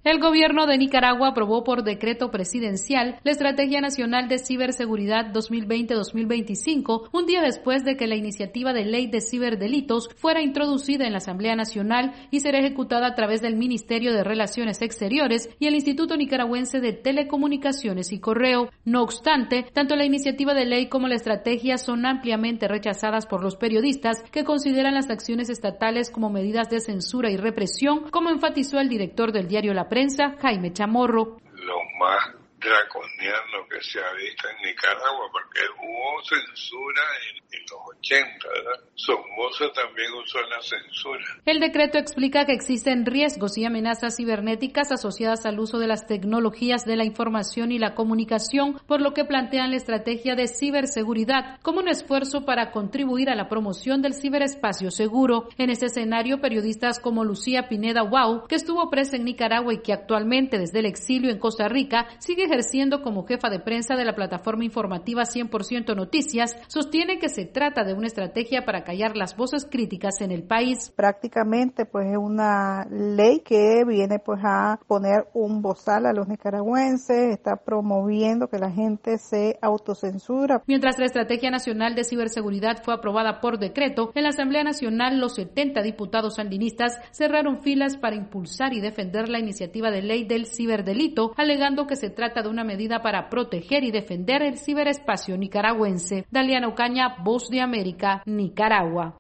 El gobierno de Nicaragua aprobó por decreto presidencial la Estrategia Nacional de Ciberseguridad 2020-2025, un día después de que la iniciativa de ley de ciberdelitos fuera introducida en la Asamblea Nacional y será ejecutada a través del Ministerio de Relaciones Exteriores y el Instituto Nicaragüense de Telecomunicaciones y Correo. No obstante, tanto la iniciativa de ley como la estrategia son ampliamente rechazadas por los periodistas que consideran las acciones estatales como medidas de censura y represión, como enfatizó el director del diario La Prensa, Jaime Chamorro. Lo más draconiano que se ha visto en Nicaragua, porque hubo censura en los 80, ¿verdad? Somoza también usó la censura. El decreto explica que existen riesgos y amenazas cibernéticas asociadas al uso de las tecnologías de la información y la comunicación, por lo que plantean la estrategia de ciberseguridad como un esfuerzo para contribuir a la promoción del ciberespacio seguro. En ese escenario, periodistas como Lucía Pineda Wow, que estuvo presa en Nicaragua y que actualmente desde el exilio en Costa Rica sigue ejerciendo como jefa de prensa de la plataforma informativa 100% Noticias, sostiene que se trata de una estrategia para callar las voces críticas en el país. Prácticamente pues es una ley que viene pues a poner un bozal a los nicaragüenses, está promoviendo que la gente se autocensura. Mientras la Estrategia Nacional de Ciberseguridad fue aprobada por decreto, en la Asamblea Nacional los 70 diputados sandinistas cerraron filas para impulsar y defender la iniciativa de ley del ciberdelito, alegando que se trata de una medida para proteger y defender el ciberespacio nicaragüense. Daliana Ocaña, Voz de América, Nicaragua.